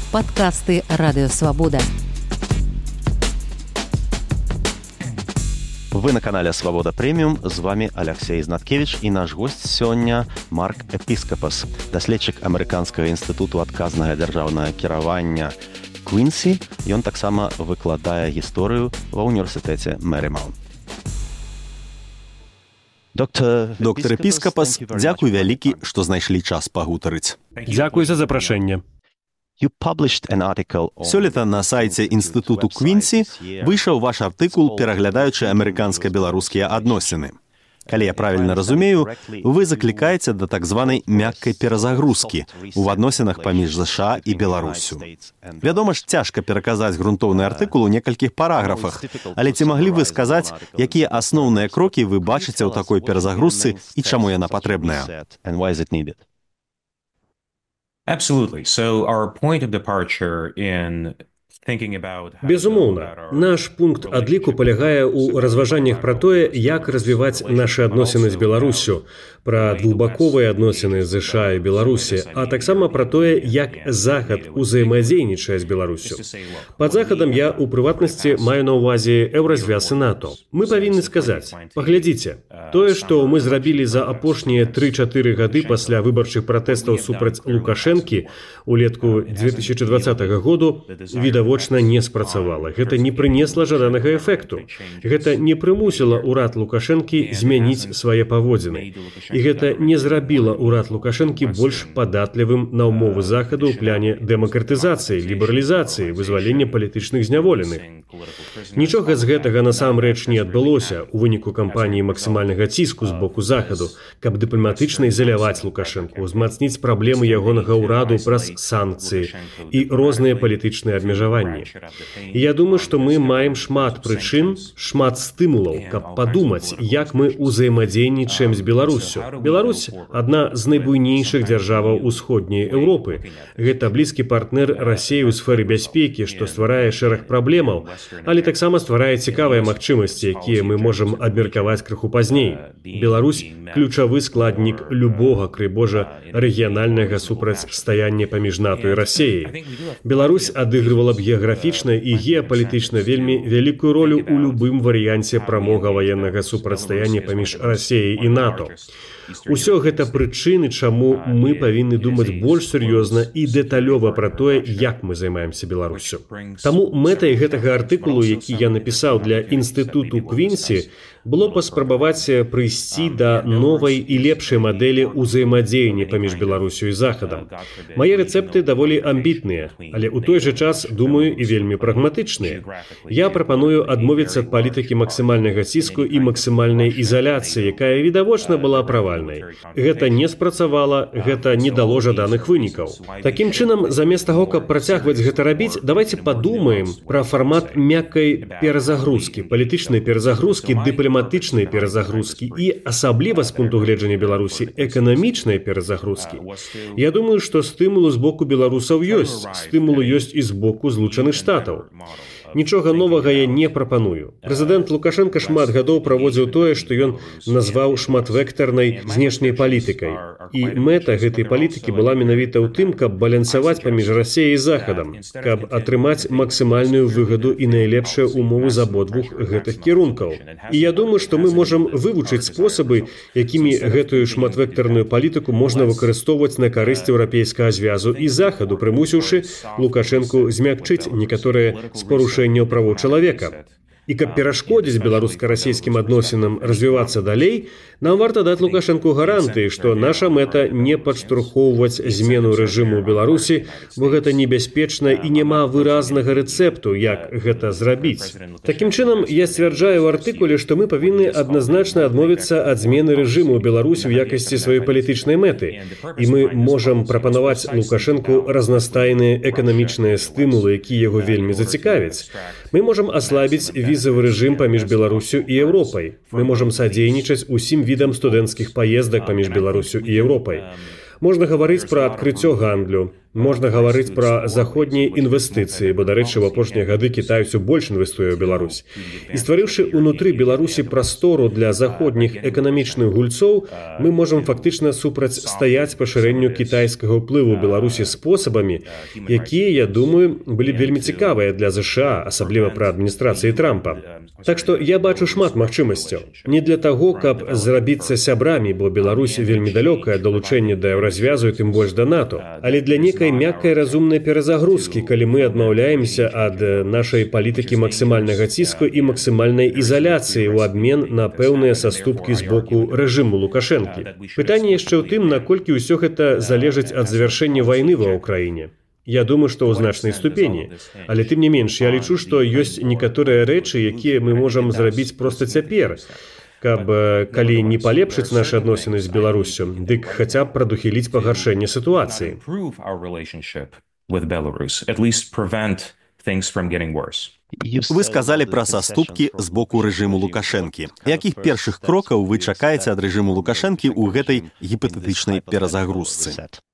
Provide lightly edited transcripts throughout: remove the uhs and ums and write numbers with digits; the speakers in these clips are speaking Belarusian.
Подкасты «Радио Свобода». Вы на канале «Свобода Премиум». З вами Алексей Знаткевич і наш гость сёння Марк Эпіскапас, даследчык Амерыканскага інстытуту адказнага дзяржаўнага кіравання Квінсі. Ён таксама выкладае гісторыю ва ўніверсітэце Мэрімаунт. Доктор Эпіскапас, дзякуй вялікі, што знайшлі час пагутарыць. Дзякуй за запрашэнне. Сёлета на сайце інстытуту Квінсі выйшаў ваш артыкул, пераглядаючы амерыканска-беларускія адносіны. Калі я правільна разумею, вы заклікаеце да так званай мяккай перазагрузкі ў адносінах паміж ЗША і Беларусю. Вядома ж, цяжка пераказаць грунтоўны артыкул у некалькіх параграфах, але ці маглі вы сказаць, якія асноўныя крокі вы бачыце ў такой перазагрузцы і чаму яна патрэбная? Absolutely. So our point of departure in Безумоўна, наш пункт адліку палягае ў разважаннях пра тое, як развіваць нашы адносіны з Беларуссю, пра двухбаковыя адносіны з ЗША і Беларусі, а таксама пра тое, як Захад узаемадзейнічае з Беларуссю. Пад Захадам я, у прыватнасці, маю на ўвазе Еўразвяз і НАТО. Мы павінны сказаць, паглядзіце, тое, што мы зрабілі за апошнія 3-4 гады пасля выбарчых пратэстаў супраць Лукашэнкі улетку 2020 году, відавочна не спрацавала. Гэта не прынесла жаданага эфекту. Гэта не прымусіла ўрад Лукашэнкі змяніць свае паводзіны. І гэта не зрабіла ўрад Лукашэнкі больш падатлівым на ўмовы Захаду ў пляне дэмакратызацыі, лібералізацыі, вызвалення палітычных зняволеных. Нічога з гэтага насамрэч не адбылося ў выніку кампаніі максімальнага ціску з боку Захаду, каб дыпламатычна ізаляваць Лукашэнку, узмацніць праблемы ягонага ўраду праз санкцыі і розныя палітычныя абмежаванні. І я думаю, што мы маем шмат прычын, шмат стымулаў, каб падумаць, як мы ўзаемадзейнічаем з Беларуссю. Беларусь – адна з найбуйнейшых дзяржаваў усходняй Еўропы. Гэта блізкі партнер Расіі ў сферы бяспекі, што стварае шэраг праблемаў, але таксама стварае цікавыя магчымасці, якія мы можам абмеркаваць крыху пазней. Беларусь – ключавы складнік любога, крый Божа, рэгіянальнага супрацьстаяння паміж НАТО і Расіяй. Беларусь адыгрывала б геаграфічна і геапалітычна вельмі вялікую ролю ў любым варыянце прамога ваеннага супрацьстаяння паміж Расіяй і НАТО. Усё гэта прычыны, чаму мы павінны думаць больш сур'ёзна і дэталёва пра тое, як мы займаемся Беларуссю. Таму мэтай гэтага артыкулу, які я напісаў для інстытуту Квінсі, было паспрабаваць прыйсці да новай і лепшай мадэлі ўзаемадзеяння паміж Беларусю і Захадам. Мае рэцэпты даволі амбітныя, але ў той жа час, думаю, і вельмі прагматычныя. Я прапаную адмовіцца ад палітыкі максімальнага ціску і максімальнай ізаляцыі, якая відавочна была правальнай. Гэта не спрацавала, гэта не дало жаданых вынікаў. Такім чынам, замест таго, каб працягваць гэта рабіць, давайце падумаем пра фармат мяккай перазагрузкі, палітычнай перазагрузкі, дыпламатычнай перазагрузкі і, асабліва з пункту гледжання Беларусі, эканамічнай перазагрузкі. Я думаю, што стымулы з боку беларусаў ёсць, стымулы ёсць і з боку Злучаных Штатаў. Нічога новага я не прапаную. Прэзідэнт Лукашэнка шмат гадоў праводзіў тое, што ён назваў шматвектарнай знешняй палітыкай. І мэта гэтай палітыкі была менавіта ў тым, каб балансаваць паміж Расіяй і Захадам, каб атрымаць максімальную выгаду і найлепшыя ўмовы з абодвух гэтых кірункаў. І я думаю, што мы можам вывучыць спосабы, якімі гэтую шматвектарную палітыку можна выкарыстоўваць на карысць еўрапейскага звязу і Захаду, прымусіўшы Лукашэнку змякчыць некаторыя з парушэнняў правоў чалавека. І каб перашкодзіць беларуска-расійскім адносінам развівацца далей, нам варта даць Лукашэнку гарантыі, што наша мэта не падштурхоўваць змену рэжыму ў Беларусі, бо гэта небяспечна і няма выразнага рэцэпту, як гэта зрабіць. Такім чынам, я сцвярджаю ў артыкуле, што мы павінны адназначна адмовіцца ад змены рэжыму ў Беларусі ў якасці сваёй палітычнай мэты. І мы можам прапанаваць Лукашэнку разнастайныя эканамічныя стымулы, якія яго вельмі зацікавяць. Мы можам аслабіць візавы рэжым паміж Беларусю і Еўропай. Мы можам садзейнічаць усім відам студэнцкіх паездак паміж Беларусю і Еўропай. Можна гаварыць пра адкрыццё гандлю. Можна гаварыць пра заходнія інвестыцыі, бо, дарэчы, у апошнія гады Кітай усё больш інвестуе ў Беларусь. І стварыўшы ўнутры Беларусі прастору для заходніх эканамічных гульцоў, мы можам фактычна супрацьстаяць пашырэнню кітайскага ўплыву ў Беларусі спосабамі, якія, я думаю, былі б вельмі цікавыя для ЗША, асабліва пры адміністрацыі Трампа. Так што я бачу шмат магчымасцяў. Не для таго, каб зрабіцца сябрамі, бо Беларусь вельмі далёкае далучэнне да еўразвязу і тым больш да НАТО, але для некай мяккай разумнай перазагрузкі, калі мы адмаўляемся ад нашай палітыкі максімальнага ціску і максімальнай ізаляцыі ў абмен на пэўныя саступкі з боку рэжыму Лукашэнкі. Пытанне яшчэ ў тым, наколькі ўсё гэта залежыць ад завяршэння вайны ва ўкраіне. Я думаю, што ў значнай ступені. Але тым не менш, я лічу, што ёсць некаторыя рэчы, якія мы можам зрабіць проста цяпер, каб, калі не палепшыць нашы адносіны з Беларуссю, дык хаця б прадухіліць пагаршэнне сітуацыі. Вы сказалі пра саступкі з боку рэжыму Лукашэнкі. Якіх першых крокаў вы чакаеце ад рэжыму Лукашэнкі ў гэтай гіпатэтычнай перазагрузцы?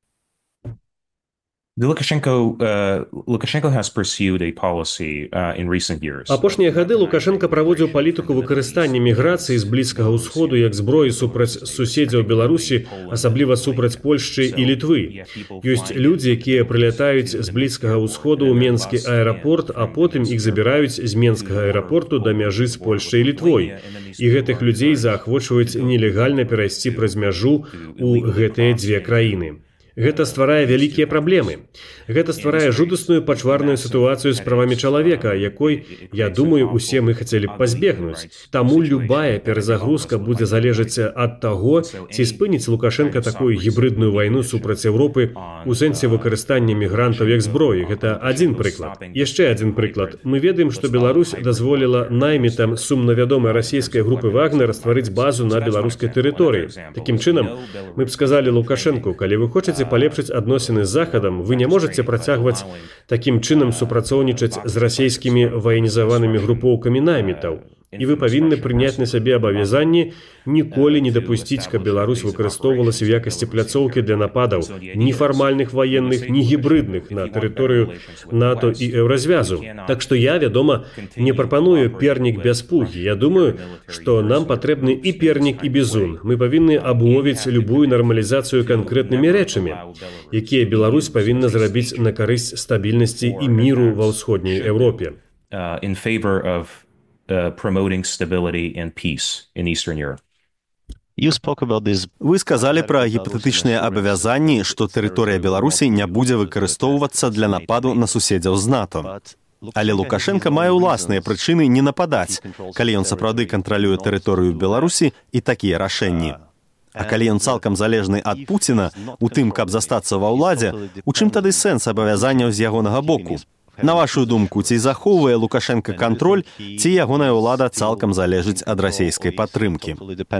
Lukashenko has pursued a policy in recent years. Апошнія гады Лукашенко праводзіў палітыку выкарыстання міграцыі з Блізкага ўсходу як зброі супраць суседзяў Беларусі, асабліва супраць Польшчы і Літвы. Ёсць людзі, якія прылятаюць з Блізкага ўсходу ў Менскі аэрапорт, а потым іх забіраюць з Менскага аэрапорту да мяжы з Польшчай і Літвой. І гэтых людзей заахвочваюць нелегальна перайсці праз мяжу ў гэтыя дзве краіны. Гэта стварае вялікія праблемы. Гэта стварае жудасную пачварную сітуацыю з правамі чалавека, якой, я думаю, усе мы хацелі б пазбегнуць. Таму любая перазагрузка будзе залежаць ад таго, ці спыніць Лукашенко такую гібрыдную вайну супраць Еўропы у сэнсе выкарыстання мігрантаў як зброі. Гэта адзін прыклад. Яшчэ адзін прыклад. Мы ведаем, што Беларусь дазволіла наймітам сумнавядомай расійскай групы Вагнер стварыць базу на беларускай тэрыторыі. Такім чынам, мы б сказалі Лукашенку, калі вы хочаце палепшыць адносіны з Захадам, вы не можаце працягваць такім чынам супрацоўнічаць з расійскімі ваенізаванымі групоўкамі наймітаў. І вы павінны прыняць на сябе абавязанні ніколі не дапусціць, каб Беларусь выкарыстоўвалася ў якасці пляцоўкі для нападаў ні фармальных ваенных, ні гібрыдных на тэрыторыю НАТО і еўразвязу. Так што я, вядома, не прапаную пернік без пугі. Я думаю, што нам патрэбны і пернік, і бізун. Мы павінны абумовіць любую нармалізацыю канкрэтнымі рэчамі, якія Беларусь павінна зрабіць на карысць стабільнасці і міру ва ўсходняй Еўропе. Promoting stability and peace in Eastern Europe. Вы сказалі пра гіпатэтычныя абавязанні, што тэрыторыя Беларусі не будзе выкарыстоўвацца для нападу на суседзяў з НАТО. Але Лукашенко мае ўласныя прычыны не нападаць, калі ён сапраўды кантралюе тэрыторыю Беларусі і такія рашэнні. А калі ён цалкам залежны ад Пуціна, у тым, каб застацца ва ўладзе, у чым тады сэнс абавязанняў з ягонага боку? На вашу думку, ці захоўвае Лукашенко кантроль, ці ягоная ўлада цалкам залежыць ад расійскай падтрымкі?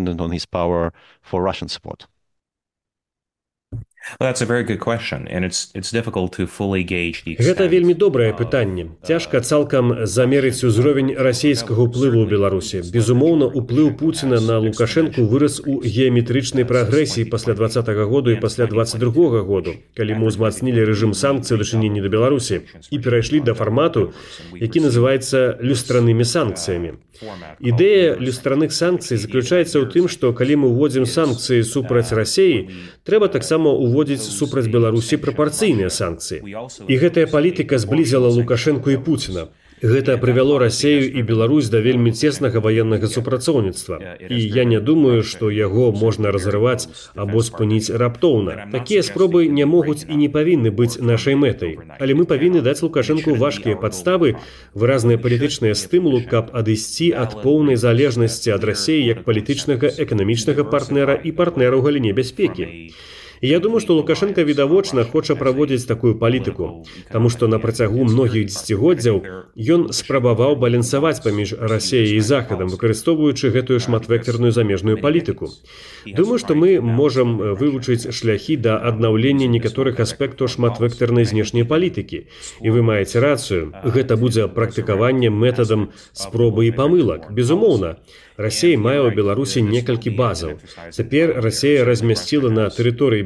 Гэта вельмі добрае пытанне. Цяжка цалкам замерыць узровень расійскага ўплыву ў Беларусі. Безумоўна, уплыў Пуціна на Лукашэнку вырас у геаметрычнай прагрэсіі пасля 2020 году і пасля 2022 году, калі мы ўзмацнілі рэжым санкцый у дачыненні да Беларусі і перайшлі да фармату, які называецца люстранымі санкцыямі. Ідэя люстраных санкцый заключаецца ў тым, што калі мы ўводзім санкцыі супраць Расіі, трэба таксама ўводзіць супраць Беларусі прапарцыйныя санкцыі. І гэтая палітыка зблізіла Лукашэнку і Пуціна. Гэта прывяло Расію і Беларусь да вельмі цеснага ваеннага супрацоўніцтва. І я не думаю, што яго можна разрываць або спыніць раптоўна. Такія спробы не могуць і не павінны быць нашай мэтай. Але мы павінны даць Лукашэнку важкія падставы, выразныя палітычныя стымулы, каб адысці ад поўнай залежнасці ад Расіі як палітычнага, эканамічнага партнера і партнера ў галіне бяспекі. І я думаю, што Лукашенко відавочна хоча праводзіць такую палітыку, таму што на працягу многіх дзесяцігоддзяў ён спрабаваў балансаваць паміж Расіяй і Захадам, выкарыстоўваючы гэтую шматвектарную замежную палітыку. Думаю, што мы можам вывучыць шляхі да аднаўлення некаторых аспектаў шматвектарнай знешняй палітыкі. І вы маеце рацыю, гэта будзе практыкаванне метадам спробы і памылак. Безумоўна, Расія мае ў Беларусі некалькі базаў. Цяпер Расія размясціла на тэрыторыі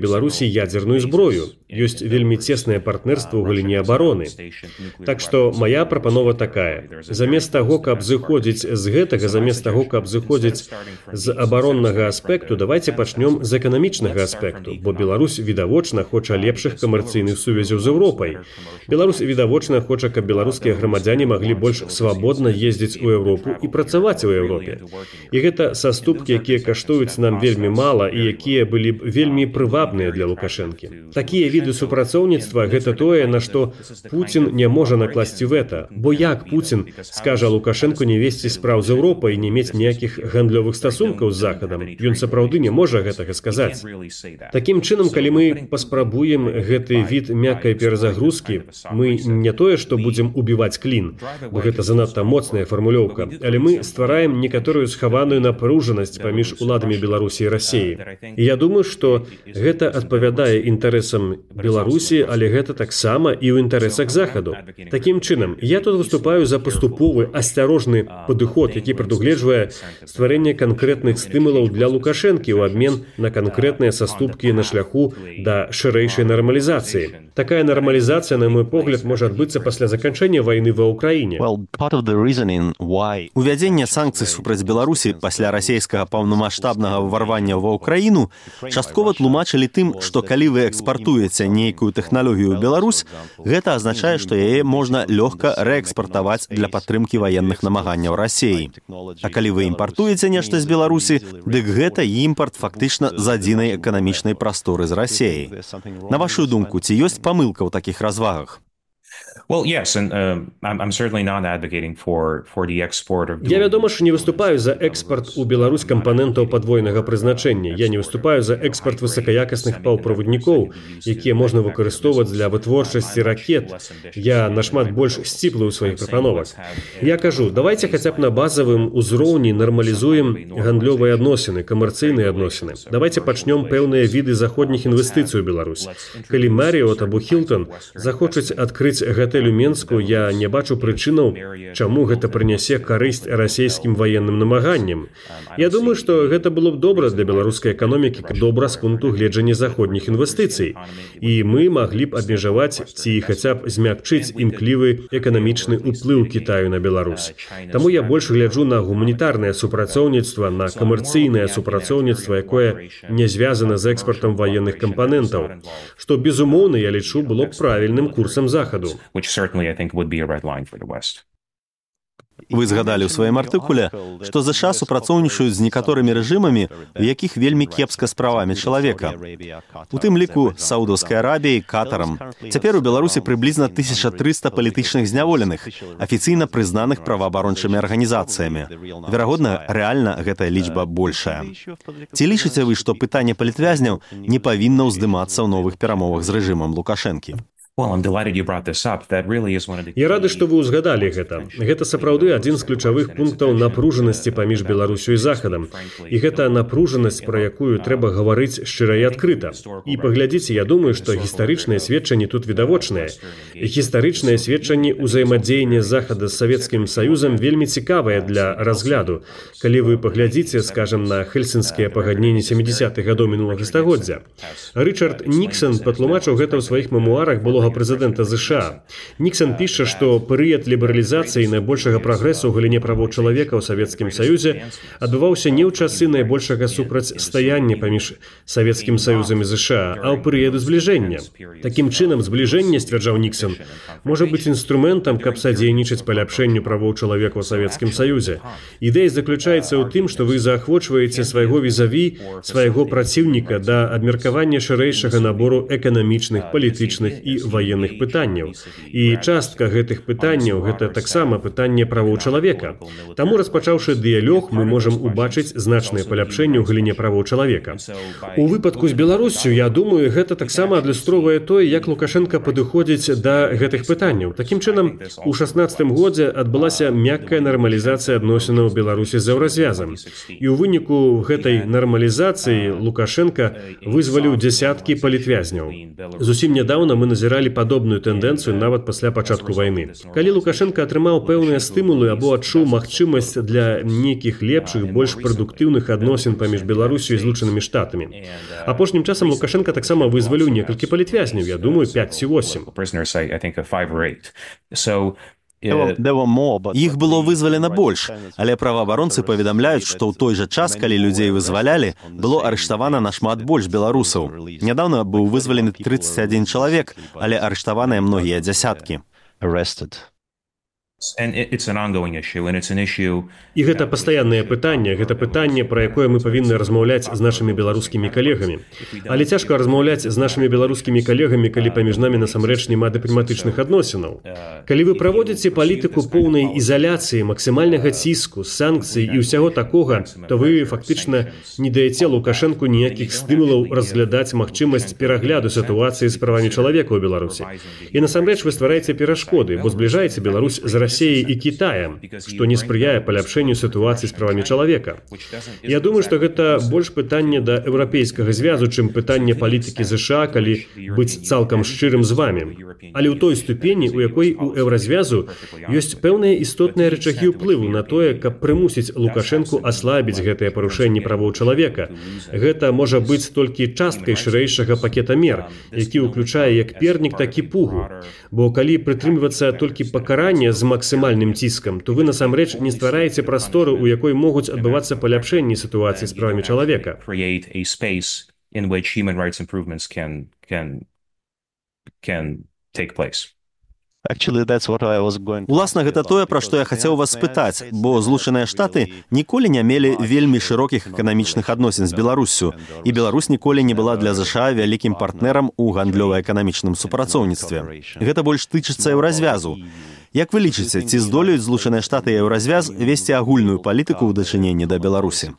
Беларусі ядзерную зброю. Ёсць вельмі цеснае партнерства ў галіне абароны. Так што моя прапанова такая. Замест таго, каб зыходзіць з гэтага, замест таго, каб зыходзіць з абароннага аспекту, давайте пачнём з эканамічнага аспекту, бо Беларусь відавочна хоча лепшых камерцыйных сувязяў з Еўропай. Беларусь відавочна хоча, каб беларускія грамадзяне маглі больш свабодна ездзіць у Еўропу і працаваць у Еўропе. І гэта саступкі, якія каштуюць нам вельмі мала і якія былі б вельмі прывабныя для Лукашэнкі. Такія віды супрацоўніцтва – гэта тое, на што Пуцін не можа накласці вэта. Бо як Пуцін скажа Лукашэнку не весці спраў з Еўропай і не мець ніякіх гандлёвых стасункаў з Захадам? Ён сапраўды не можа гэтага сказаць. Такім чынам, калі мы паспрабуем гэты від мяккай перазагрузкі, мы не тое, што будзем убіваць клін, бо гэта занадта моцная фармулёўка, але мы ствараем некаторую схаваную напружанасць паміж уладамі Беларусі і Расіі. І я думаю, што гэта адпавядае інтарэсам Беларусі, але гэта таксама і ў інтарэсах Захаду. Такім чынам, я тут выступаю за паступовы, асцярожны падыход, які прадугледжвае стварэнне канкрэтных стымулаў для Лукашэнкі ў абмен на канкрэтныя саступкі на шляху да шырэйшай нармалізацыі. Такая нармалізацыя, на мой погляд, можа адбыцца пасля заканчэння вайны ва Ўкраіне. Увядзенне санкцый супраць Беларусі пасля расійскага паўнамаштабнага ўварвання ва Ўкраіну часткова тлумачылі тым, што калі вы экспартуеце нейкую тэхналогію ў Беларусь, гэта азначае, што яе можна лёгка рээкспартаваць для падтрымкі ваенных намаганняў Расіі. А калі вы імпартуеце нешта з Беларусі, дык гэта імпарт фактычна з адзінай эканамічнай прасторы з Расіяй. На вашу думку, ці ёсць памылка ў такіх развагах? Well, yes, and I'm certainly not advocating for the export of. Я, вядома ж, не выступаю за экспарт у Беларусь кампанентаў падвойнага прызначэння. Я не выступаю за экспарт высакаякасных паўправаднікоў, якія можна выкарыстоўваць для вытворчасці ракет. Я нашмат больш сціплы ў сваіх прапановах. Я кажу, давайте хаця б на базавым узроўні нармалізуем гандлёвыя адносіны, камерцыйныя адносіны. Давайте пачнём пэўныя віды заходніх інвестыцый у Беларусь. Калі Марriott або Hilton захочуць адкрыць гатэль у Менску, я не бачу прычынаў, чаму гэта прынясе карысць расійскім ваенным намаганням. Я думаю, што гэта было б добра для беларускай эканомікі, добра з пункту гледжання заходніх інвестыцый. І мы маглі б абмежаваць ці хаця б змякчыць імклівы эканамічны ўплыў Кітаю на Беларусь. Таму я больш гляджу на гуманітарнае супрацоўніцтва, на камерцыйнае супрацоўніцтва, якое не звязана з экспартам ваенных кампанентаў, што, безумоўна, я лічу, было б правільным курсам Захаду. Which certainly, I think, would be a red line for the West. Вы згадалі ў сваім артыкуле, што ЗША супрацоўнічаюць з некаторымі рэжымамі, у якіх вельмі кепска з правамі чалавека. У тым ліку з Саудаўскай Арабіяй, Катарам. Цяпер у Беларусі прыблізна 1300 палітычных зняволеных, афіцыйна прызнаных праваабарончымі арганізацыямі. Верагодна, рэальна гэтая лічба большая. Ці лічыце вы, што пытанне палітвязняў не павінна ўздымацца ў новых перамовах з рэжымам Лукашэнкі? Я рады, што вы ўзгадалі гэта. Гэта сапраўды адзін з ключавых пунктаў напружанасці паміж Беларусю і Захадам. І гэта напружанасць, пра якую трэба гаварыць шчыра і адкрыта. І паглядзіце, я думаю, што гістарычныя сведчанні тут відавочныя. Гістарычныя сведчанні ўзаемадзеяння Захада з Савецкім Саюзам вельмі цікавыя для разгляду. Калі вы паглядзіце, скажам, на хельсінскія пагадненні 70-х гадоў мінулага стагоддзя. Рычард Ніксон патлумачыў гэта ў сваіх мемуарах былога прэзідэнта ЗША. Ніксон піша, што перыяд лібералізацыі і найбольшага прагрэсу ў галіне правоў чалавека ў Савецкім Саюзе адбываўся не ў часы найбольшага супрацьстаяння паміж Савецкім Саюзам і ЗША, а ў перыяду збліжэння. Такім чынам, збліжэнне, сцвярджаў Ніксон, можа быць інструментам, каб садзейнічаць паляпшэнню правоў чалавека ў Савецкім Саюзе. Ідэя заключаецца ў тым, што вы заахвочваеце свайго візаві, свайго праціўніка да абмеркавання шырэйшага набору эканамічных, палітычных і ваенных пытанняў. І частка гэтых пытанняў – гэта таксама пытанне правоў чалавека. Таму, распачаўшы дыялог, мы можам убачыць значнае паляпшэнне ў галіне правоў чалавека. У выпадку з Беларуссю, я думаю, гэта таксама адлюстроўвае тое, як Лукашенко падыходзіць да гэтых пытанняў. Такім чынам, у 16-м годзе адбылася мяккая нармалізацыя адносінаў Беларусі з Еўразвязам. І ў выніку гэтай нармалізацыі Лукашенко вызваліў дзясяткі палітвязняў. Зусім нядаўна мы назіраем спастерагалі падобную тэндэнцыю нават пасля пачатку вайны. Калі Лукашенко атрымаў пэўныя стымулы або адчуў магчымасць для нейкіх лепшых, больш прадуктыўных адносін паміж Беларусю і Злучанымі Штатамі. Апошнім часам Лукашенко таксама вызваліў некалькі палітвязняў, я думаю, 5 ці 8. Іх было вызвалена больш, але праваабаронцы паведамляюць, што ў той жа час, калі людзей вызвалялі, было арыштавана нашмат больш беларусаў. Нядаўна быў вызвалены 31 чалавек, але арыштаваныя многія дзясяткі. І гэта пастаяннае пытанне, гэта пытанне, пра якое мы павінны размаўляць з нашымі беларускімі калегамі. Але цяжка размаўляць з нашымі беларускімі калегамі, калі паміж намі насамрэч няма дыпламатычных адносінаў. Калі вы праводзіце палітыку поўнай ізаляцыі, максімальнага ціску, санкцый і ўсяго такога, то вы фактычна не даеце Лукашэнку ніякіх стымулаў разглядаць магчымасць перагляду сітуацыі з правамі чалавека ў Беларусі. І насамрэч вы ствараеце перашкоды, бо збліжаеце Беларусь з Расіяй і Кітаем, што не спрыяе паляпшэнню сітуацыі з правамі чалавека. Я думаю, што гэта больш пытанне да еўрапейскага звязу, чым пытанне палітыкі ЗША, калі быць цалкам шчырым з вамі. Але ў той ступені, у якой у еўразвязу ёсць пэўныя істотныя рычагі ўплыву на тое, каб прымусіць Лукашэнку аслабіць гэтыя парушэнні правоў чалавека. Гэта можа быць толькі часткай шырэйшага пакета мер, які ўключае як пернік, так і пугу. Бо калі прытрымлівацца толькі пакарання з максімальным ціскам, то вы насамрэч не ствараеце прастору, у якой могуць адбывацца паляпшэнні сітуацыі з правамі чалавека. Уласна, гэта тое, пра што я хацеў вас спытаць, бо Злучаныя Штаты ніколі не мелі вельмі шырокіх эканамічных адносін з Беларуссю, і Беларусь ніколі не была для ЗША вялікім партнерам у гандлёва-эканамічным супрацоўніцтве. Гэта больш тычыцца еўразвязу. Як вы лічыце, ці здолеюць Злучаныя Штаты і еўразвяз весці агульную палітыку ў дачыненні да Беларусі?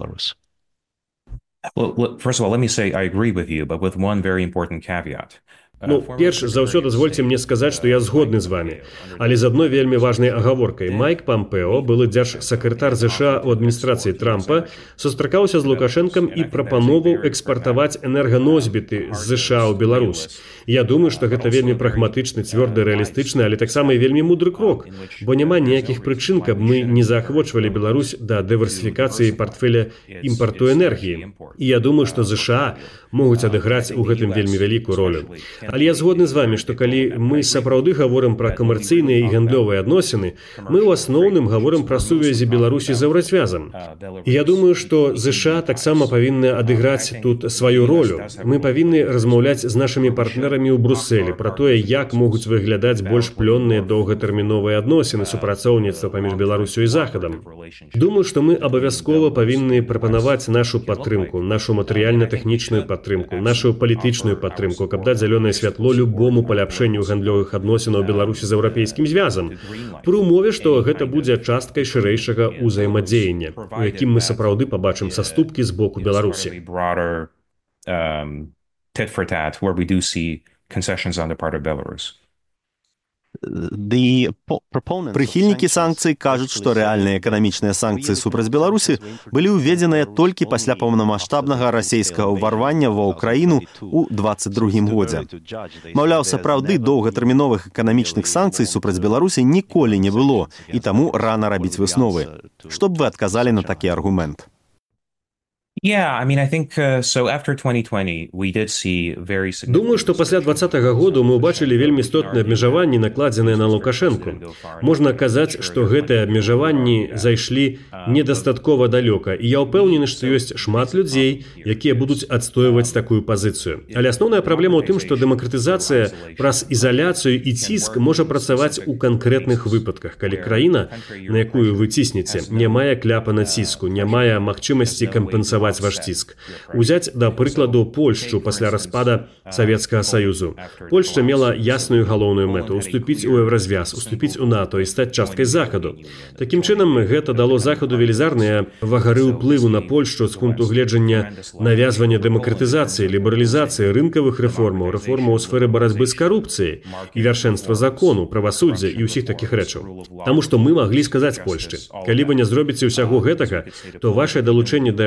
First of all, let me say I agree with you, but with one very important caveat. Перш за ўсё дазвольце мне сказаць, што я згодны з вамі. Але з адной вельмі важнай агаворкай. Майк Пампео, былы дзяржсакратар ЗША ў адміністрацыі Трампа, сустракаўся з Лукашэнкам і прапановаў экспартаваць энерганосьбіты з ЗША ў Беларусь. Я думаю, што гэта вельмі прагматычны, цвёрды, рэалістычны, але таксама і вельмі мудры крок, бо няма ніякіх прычын, каб мы не заахвочвалі Беларусь да дыверсіфікацыі партфеля імпарту энергіі. І я думаю, што ЗША могуць адыграць у гэтым вельмі вялікую ролю. Але я згодны з вамі, што калі мы сапраўды гаворым пра камерцыйныя і гандлёвыя адносіны, мы ў асноўным гаворым пра сувязі Беларусі з еўразвязам. І я думаю, што ЗША таксама павінны адыграць тут сваю ролю. Мы павінны размаўляць з нашымі партнерамі ў Брусэлі пра тое, як могуць выглядаць больш плённыя доўгатэрміновыя адносіны супрацоўніцтва паміж Беларусю і Захадам. Думаю, што мы абавязкова павінны прапанаваць нашу падтрымку, нашу матэрыяльна-тэхнічную падтрымку, нашу палітычную падтрымку, каб даць зялёнае святло любому паляпшэнню гандлёвых адносінаў Беларусі з еўрапейскім звязам, пры умове, што гэта будзе часткай шырэйшага ўзаемадзеяння, у якім мы сапраўды пабачым саступкі з боку Беларусі. Прыхільнікі санкцый кажуць, што рэальныя эканамічныя санкцыі супраць Беларусі былі ўведзеныя толькі пасля паўнамаштабнага расійскага ўварвання ва ўкраіну ў 22-м годзе. Маўляў, сапраўды доўгатэрміновых эканамічных санкцый супраць Беларусі ніколі не было, і таму рана рабіць высновы. Што б вы адказалі на такі аргумент? Думаю, што пасля 20-го году мы ўбачылі вельмі істотныя абмежаванні, накладзеныя на Лукашэнку. Можна казаць, што гэтыя абмежаванні зайшлі недастаткова далёка, і я ўпэўнены, што ёсць шмат людзей, якія будуць адстойваць такую пазіцыю. Але асноўная праблема ў тым, што дэмакратызацыя праз ізаляцыю і ціск можа працаваць у канкрэтных выпадках, калі краіна, на якую вы ціснеце, не мае кляпа на ціску, не мае магчымасці кампенсаваць ваш ціск. Узяць, да прыкладу, Польшчу пасля распада Савецкага Саюзу. Польшча мела ясную галоўную мэту – уступіць у еўразвяз, уступіць у НАТО і стаць часткай Захаду. Такім чынам, гэта дало Захаду велізарныя вагары ўплыву на Польшчу з пункту гледжання навязвання дэмакратызацыі, лібералізацыі, рынкавых рэформаў, рэформаў у сферы барацьбы з карупцыяй і вяршэнства закону, правасуддзя і ўсіх такіх рэчаў. Таму што мы маглі сказаць Польшчы: калі вы не зробіце ўсяго гэтага, то вашае далучэнне да еўразвязу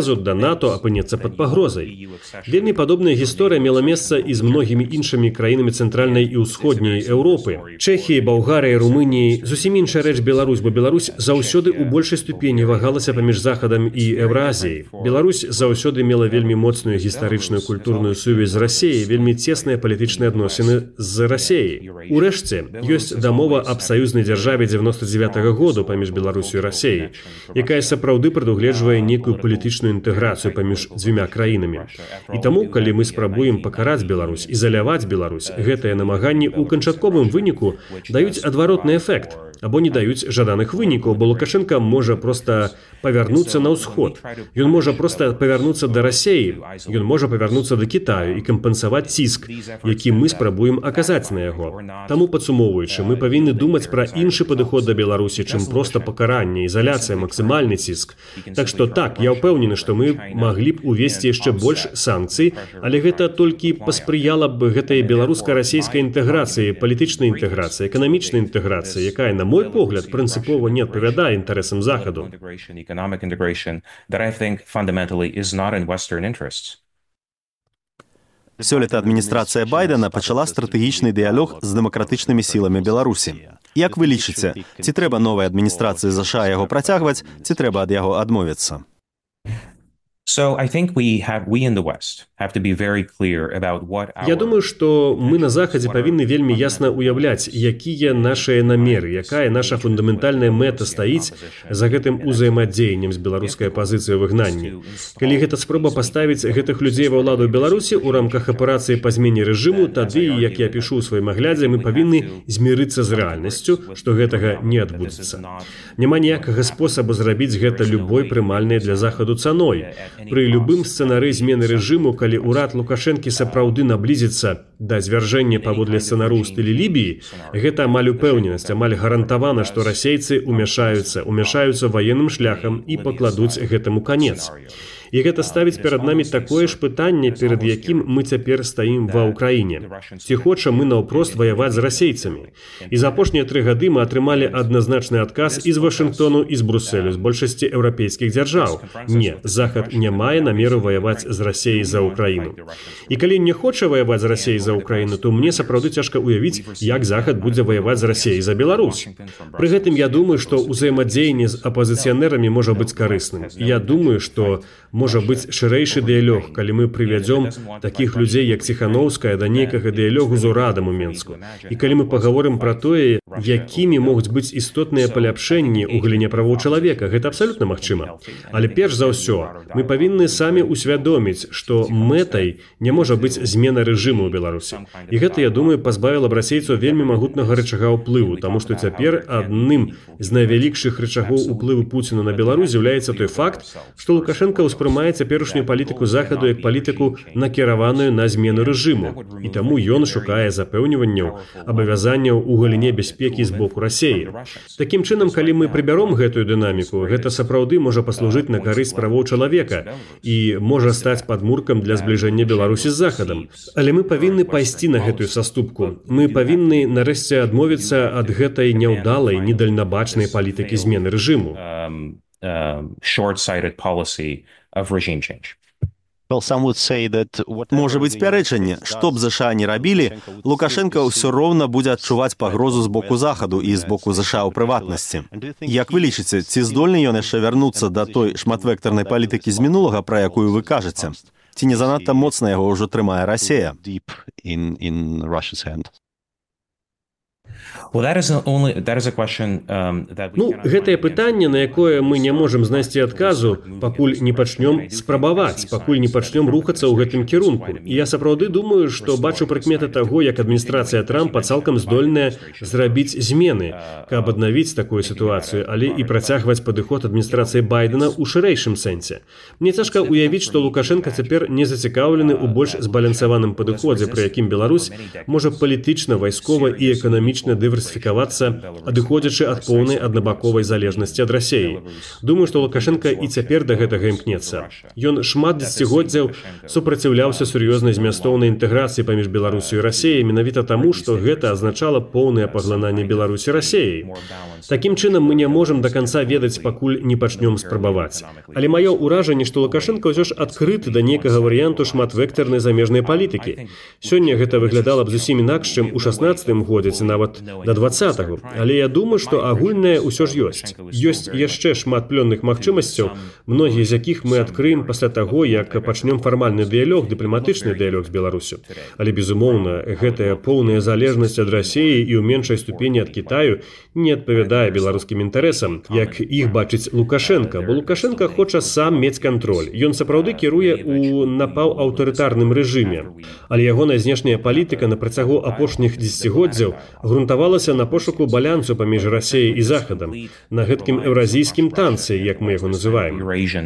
Еўразу, да НАТО апынецца пад пагрозай. Вельмі падобная гісторыя мела месца і з многімі іншымі краінамі цэнтральнай і ўсходняй Еўропы. Чэхіяй, Балгарыяй, Румыніяй. Зусім іншая рэч Беларусь, бо Беларусь заўсёды ў большай ступені вагалася паміж Захадам і Еўразіяй. Беларусь заўсёды мела вельмі моцную гістарычную культурную сувязь з Расіяй, вельмі цесныя палітычныя адносіны з Расіяй. Урэшце, ёсць дамова аб саюзнай дзяржаве 99-го году паміж Беларусю і Расіяй, якая сапраўды прадугледжвае нейкую палітычную інтэграцыю паміж дзвюма краінамі. І таму, калі мы спрабуем пакараць Беларусь, ізаляваць Беларусь, гэтыя намаганні ў канчатковым выніку даюць адваротны эфект, або не даюць жаданых вынікаў, бо Лукашенко можа проста павярнуцца на ўсход. Ён можа проста павярнуцца да Расіі, ён можа павярнуцца да Кітаю і кампенсаваць ціск, які мы спрабуем аказаць на яго. Таму, падсумоўваючы, мы павінны думаць пра іншы падыход да Беларусі, чым проста пакаранне, ізаляцыя, максімальны ціск. Так што так, я ўпэўнены, што мы маглі б увесці яшчэ больш санкцый, але гэта толькі паспрыяла б гэтай беларуска-расійскай інтэграцыі, палітычнай інтэграцыі, эканамічнай інтэграцыі, якая, на мой погляд, прынцыпова не адпавядае інтарэсам Захаду. Сёлета адміністрацыя Байдена пачала стратэгічны дыялог з дэмакратычнымі сіламі Беларусі. Як вы лічыце, ці трэба новай адміністрацыі ЗША яго працягваць, ці трэба ад яго адмовіцца? Я думаю, што мы на Захадзе павінны вельмі ясна ўяўляць, якія нашыя намеры, якая наша фундаментальная мэта стаіць за гэтым узаемадзеяннем з беларускай апазіцыяй ў выгнанні. Калі гэта спроба паставіць гэтых людзей ва ўладу Беларусі ў рамках аперацыі па змене рэжыму, тады, як я пішу ў сваім аглядзе, мы павінны змірыцца з рэальнасцю, што гэтага не адбудзецца. Няма ніякага спосабу зрабіць гэта любой прымальнай для Захаду цаной. Пры любым сцэнары змены рэжыму, калі ўрад Лукашэнкі сапраўды наблізіцца да звяржэння паводле сцэнару ў стылі Лібіі, гэта амаль упэўненасць, амаль гарантавана, што расейцы ўмяшаюцца ваенным шляхам і пакладуць гэтаму канец. І гэта ставіць перад намі такое ж пытанне, перад якім мы цяпер стаім ва ўкраіне. Ці хочам мы наўпрост ваяваць з расейцамі? І за апошнія 3 гады мы атрымалі адназначны адказ і з Вашынгтону, і з Брусэлю, з большасці еўрапейскіх дзяржаў. Не, Захад не мае намеру ваяваць з Расіяй за Украіну. І калі не хоча ваяваць з Расіяй за Украіну, то мне сапраўды цяжка ўявіць, як Захад будзе ваяваць з Расіяй за Беларусь. Пры гэтым я думаю, што ўзаемадзеянне з апазіцыянерамі можа быць карысным. Я думаю, што можа быць шырэйшы дыялог, калі мы прывядзём такіх людзей, як Ціханоўская, да нейкага дыялогу з урадам у Менску. І калі мы пагаворым пра тое, якімі могуць быць істотныя паляпшэнні ў галіне правоў чалавека, гэта абсалютна магчыма. Але перш за ўсё, мы павінны самі ўсвядоміць, што мэтай не можа быць змена рэжыму ў Беларусі. І гэта, я думаю, пазбавіла б расейцаў вельмі магутнага рычага ўплыву, таму што цяпер адным з найвялікшых рычагоў уплыву Пуціна на Беларусь з'яўляецца той факт, што Лукашенко ўспрымае цяперашнюю палітыку Захаду як палітыку, накіраваную на змену рэжыму. І таму ён шукае запэўніванняў, абавязанняў у галіне бяспекі з боку Расіі. Такім чынам, калі мы прыбяром гэтую дынаміку, гэта сапраўды можа паслужыць на карысць правоў чалавека і можа стаць падмуркам для збліжэння Беларусі з Захадам. Але мы павінны пайсці на гэтую саступку. Мы павінны нарэшце адмовіцца ад гэтай няўдалай, недальнабачнай палітыкі змены рэжыму. Можа быць пярэчанне, што б ЗША не рабілі, Лукашенко ўсё роўна будзе адчуваць пагрозу з боку Захаду і з боку ЗША ў прыватнасці. Як вы лічыце, ці здольны ён яшчэ вярнуцца да той шматвектарнай палітыкі з мінулага, пра якую вы кажаце? Ці не занадта моцна яго ўжо трымае Расія? Гэтае пытанне, на якое мы не можам знайсці адказу, пакуль не пачнём спрабаваць, пакуль не пачнём рухацца ў гэтым кірунку. І я сапраўды думаю, што бачу прыкметы таго, як адміністрацыя Трампа цалкам здольная зрабіць змены, каб аднавіць такую сітуацыю, але і працягваць падыход адміністрацыі Байдена ў шырэйшым сэнсе. Мне цяжка ўявіць, што Лукашенко цяпер не зацікаўлены ў больш збалансаваным падыходзе, пры якім Беларусь можа палітычна, вайскова і эканамічна дыверсіфікаваць дыверсіфікавацца, адыходзячы ад поўнай аднабаковай залежнасці ад Расіі. Думаю, што Лукашенка і цяпер да гэтага імкнецца. Ён шмат дзесяцігоддзяў супраціўляўся сур'ёзнай змястоўнай інтэграцыі паміж Беларусю і Расіяй менавіта таму, што гэта азначала поўнае паглынанне Беларусі Расіяй. Такім чынам мы не можам да канца ведаць, пакуль не пачнём спрабаваць. Але маё ўражанне, што Лукашенка ўсё ж адкрыты да нейкага варыянту шматвектарнай замежнай палітыкі. Сёння гэта выглядала б зусім інакш, чым у 16-м годзе ці нават да 20-го. Але я думаю, што агульнае ўсё ж ёсць. Ёсць яшчэ шмат плённых магчымасцяў, многія з якіх мы адкрыем пасля таго, як пачнём фармальны дыялог, дыпламатычны дыялог з Беларусю. Але, безумоўна, гэтая поўная залежнасць ад Расіі і ў меншай ступені ад Кітаю не адпавядае беларускім інтарэсам, як іх бачыць Лукашенка, бо Лукашенка хоча сам мець кантроль. Ён сапраўды кіруе ў напаўаўтарытарным рэжыме, але ягоная знешняя палітыка на працягу апошніх дзесяцігоддзяў грунтавалася на пошуку балансу паміж Расіяй і Захадам, на гэткім еўразійскім танцы, як мы яго называем.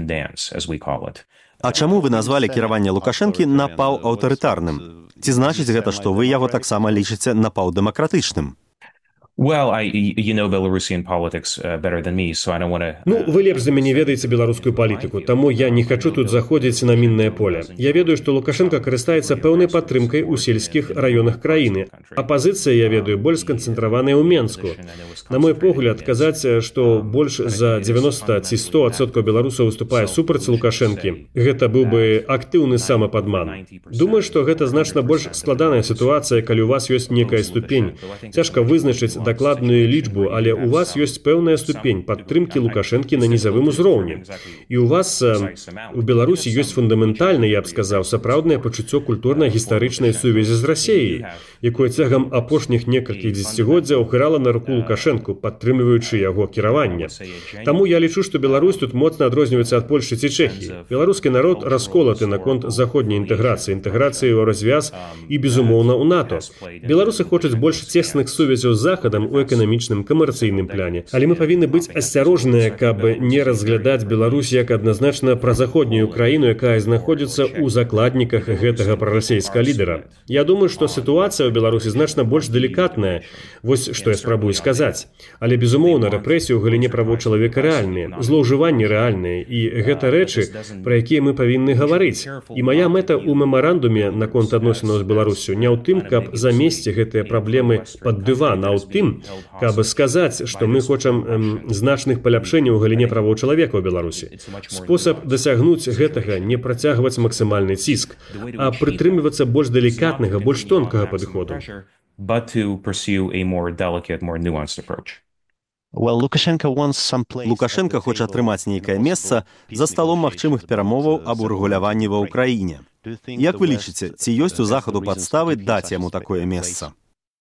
А чаму вы назвалі кіраванне Лукашэнкі напаўаўтарытарным? Ці значыць гэта, што вы яго таксама лічыце напаўдэмакратычным? Well, you know Belarusian politics better than me, so I don't want to... Ну, вы лепш за мяне ведаеце беларускую палітыку, таму я не хачу тут заходзіць на міннае поле. Я ведаю, што Лукашенка карыстаецца пэўнай падтрымкай у сельскіх раёнах краіны. Апазіцыя, я ведаю, больш сканцэнтраваная ў Менску. На мой погляд, казаць, што больш за 90 ці 100% беларусаў выступае супраць Лукашэнкі, гэта быў бы актыўны самападман. Думаю, што гэта значна больш складаная сітуацыя, калі у вас ёсць некая ступень. Цяжка вызначыць дакладную лічбу, але у вас ёсць пэўная ступень падтрымкі Лукашэнкі на нізавым узроўні. І у вас у Беларусі ёсць фундаментальна, я б сказаў, сапраўднае пачуццё культурна-гістарычнай сувязі з Расіяй, якое цягам апошніх некалькіх дзесяцігоддзяў грала на руку Лукашэнку, падтрымліваючы яго кіраванне. Таму я лічу, што Беларусь тут моцна адрозніваецца ад Польшчы ці Чэхіі. Беларускі народ расколаты наконт заходняй інтэграцыі, інтэграцыі ў развяз і, безумоўна, у НАТО. Беларусы хочуць больш цесных сувязяў з Захадам у эканамічным, камерцыйным пляне. Але мы павінны быць асцярожныя, каб не разглядаць Беларусь як адназначна празаходнюю краіну, якая знаходзіцца ў закладніках гэтага прарасійскага лідара. Я думаю, што сітуацыя ў Беларусі значна больш далікатная. Вось што я спрабую сказаць. Але, безумоўна, рэпрэсіі ў галіне правоў чалавека рэальныя, злоўжыванні рэальныя, і гэта рэчы, пра якія мы павінны гаварыць. І мая мэта ў мемарандуме наконт адносінаў з Беларусю не ў тым, каб замесці гэтыя праблемы пад дыван, а ў тым, каб сказаць, што мы хочам значных паляпшэнняў у галіне правоў чалавека ў Беларусі. Спосаб дасягнуць гэтага не працягваць максімальны ціск, а прытрымлівацца больш далікатнага, больш тонкага падыходу. Лукашенка хоча атрымаць нейкае месца за сталом магчымых перамоваў аб урэгуляванні ва ўкраіне. Як вы лічыце, ці ёсць у Захаду падставы даць яму такое месца?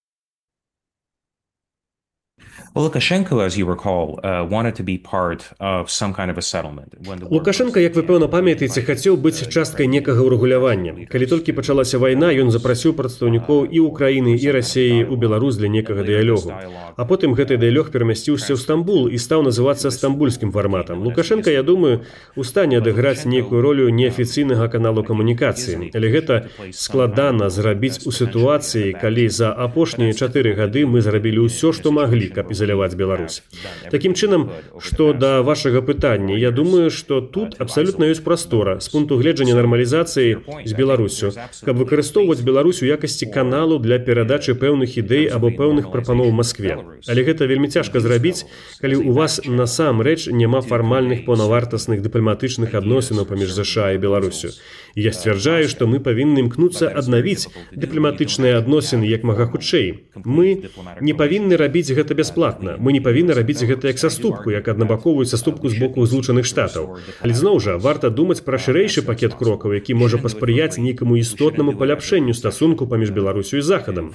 Лукашенко, as you recall, wanted to be part of some kind of a settlement. Лукашенка, як вы пэўна памятаеце, хацеў быць часткай некага ўрэгулявання. Калі толькі пачалася вайна, ён запрасіў прадстаўнікоў і Украіны, і Расіі ў Беларусь для некага дыялогу. А потым гэты дыялог перамясціўся ў Стамбул і стаў называцца стамбульскім фарматам. Лукашенка, я думаю, у стане адыграць нейкую ролю неафіцыйнага каналу камунікацыі. Але гэта складана зрабіць у сітуацыі, калі за апошнія 4 гады мы зрабілі ўсё, што маглі, каб ізаляваць Беларусь. Такім чынам, што да вашага пытання, я думаю, што тут абсалютна ёсць прастора з пункту гледжання нармалізацыі з Беларусю, каб выкарыстоўваць Беларусь у якасці каналу для перадачы пэўных ідэй або пэўных прапаноў Маскве. Але гэта вельмі цяжка зрабіць, калі ў вас насамрэч няма фармальных паўнавартасных дыпламатычных адносінаў паміж ЗША і Беларусю. І я сцвярджаю, што мы павінны імкнуцца аднавіць дыпламатычныя адносіны як мага хутчэй. Мы не павінны рабіць гэта бясплатна. Мы не павінны рабіць гэта як саступку, як аднабаковую саступку з боку Злучаных Штатаў. Але зноў жа, варта думаць пра шырэйшы пакет крокаў, які можа паспрыяць нейкаму істотнаму паляпшэнню стасунку паміж Беларусю і Захадам.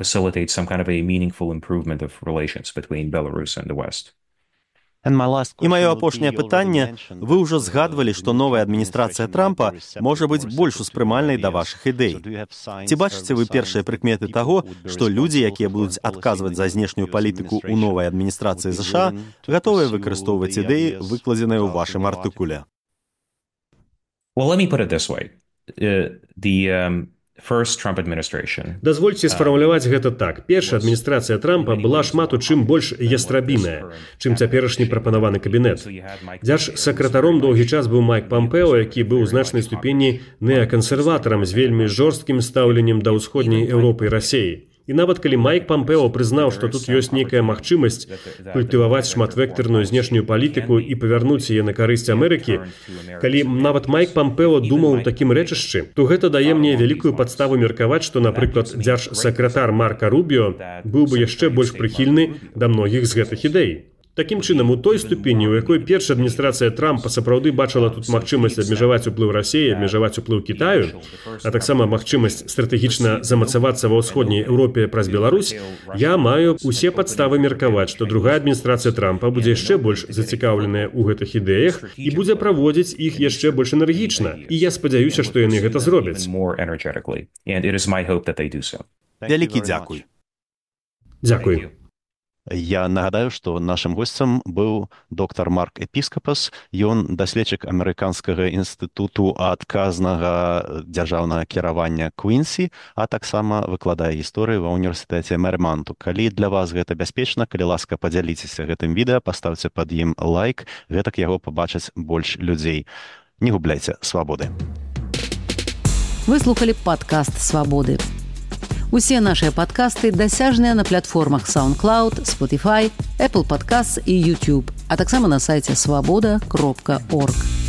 І маё апошняе пытанне, вы ўжо згадвалі, што новая адміністрацыя Трампа можа быць больш успрымальнай да вашых ідэй. Ці бачыце вы першыя прыкметы таго, што людзі, якія будуць адказваць за знешнюю палітыку ў новай адміністрацыі ЗША, гатовыя выкарыстоўваць ідэі, выкладзеныя ў вашым артыкуле? Well, let me put it this way. Дазвольце сфармуляваць гэта так. Першая адміністрацыя Трампа была шмат у чым больш ястрабіная, чым цяперашні прапанаваны кабінет. Дзяржсакратаром доўгі час быў Майк Пампео, які быў у значнай ступені неакансерватарам з вельмі жорсткім стаўленнем да ўсходняй Еўропы і Расіі. І нават калі Майк Пампео прызнаў, што тут ёсць нейкая магчымасць культываваць шматвектарную знешнюю палітыку і павярнуць яе на карысць Амерыкі, калі нават Майк Пампео думаў у такім рэчышчы, то гэта дае мне вялікую падставу меркаваць, што, напрыклад, дзяржсакратар Марка Рубіо быў бы яшчэ больш прыхільны да многіх з гэтых ідэй. Такім чынам, у той ступені, у якой першая адміністрацыя Трампа сапраўды бачыла тут магчымасць абмежаваць уплыў Расіі, абмежаваць уплыў Кітаю, а таксама магчымасць стратэгічна замацавацца ва ўсходняй Еўропе праз Беларусь, я маю усе падставы меркаваць, што другая адміністрацыя Трампа будзе яшчэ больш зацікаўленая ў гэтых ідэях і будзе праводзіць іх яшчэ больш энергічна. І я спадзяюся, што яны гэта зробяць. Вялікі дзякуй. Дзякуй. Я нагадаю, што нашым госцам быў доктар Марк Эпіскапас. Ён даследчык Амерыканскага інстытуту адказнага дзяржаўнага кіравання Квінсі, а таксама выкладае гісторыю ва ўніверсітэце Мэрманту. Калі для вас гэта бяспечна, калі ласка, падзяліцеся гэтым відэа, паставце пад ім лайк, гэтак яго пабачаць больш людзей. Не губляйце свабоды. Вы слухалі падкаст «Свабоды». Усе нашыя падкасты дасяжныя на платформах SoundCloud, Spotify, Apple Podcasts і YouTube, а таксама на сайце swaboda.org.